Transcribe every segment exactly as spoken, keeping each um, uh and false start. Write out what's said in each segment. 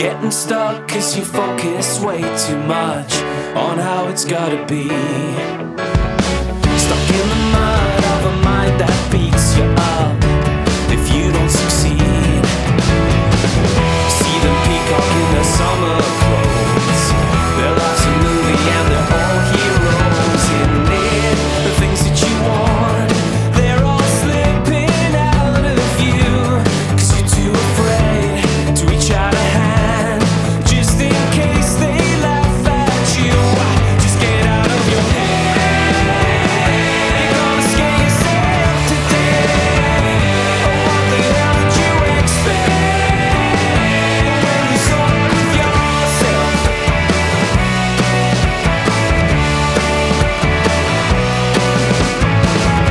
Getting stuck cause you focus way too much on how it's gotta be. Stuck in the mud of a mind that beats you up if you don't succeed. See them peacock in their summer clothes, their life's a movie and they're all heroes in it. The things that you want, they're all slipping out of you, cause you're too afraid to reach out a hand, just in case they laugh at you. Just get out of your head, you're gonna scare yourself to death. Oh, what the hell did you expect when you saw it with yourself?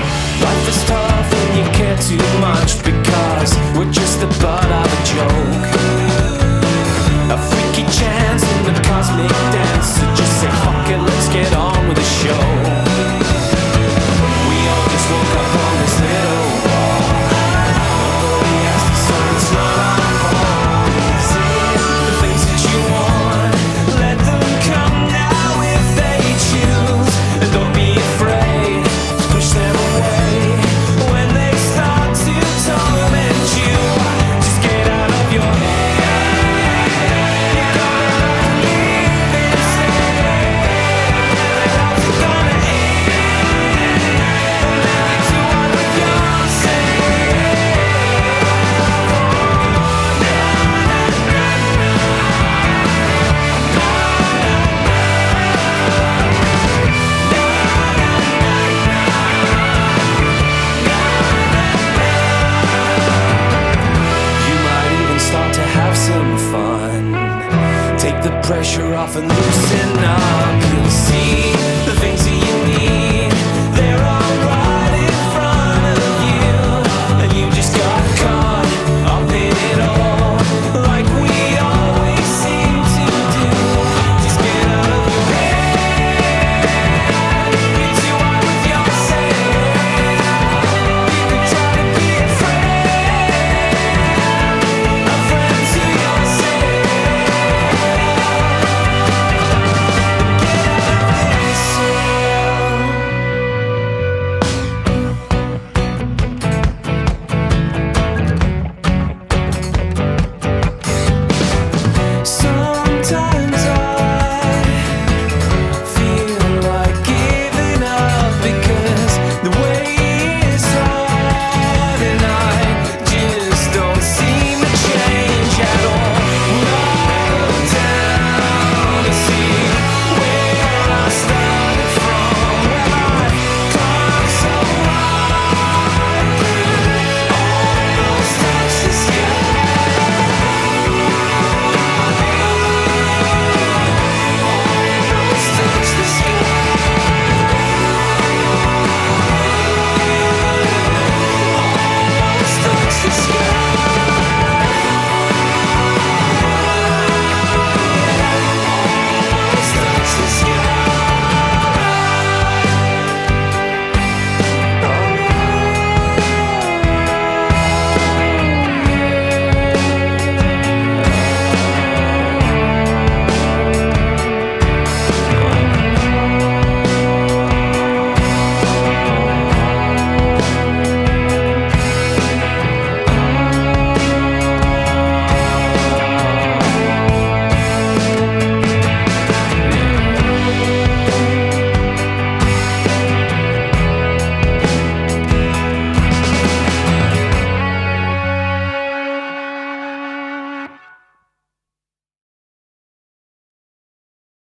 Life is tough when you care too much, because we're just the butt of a joke.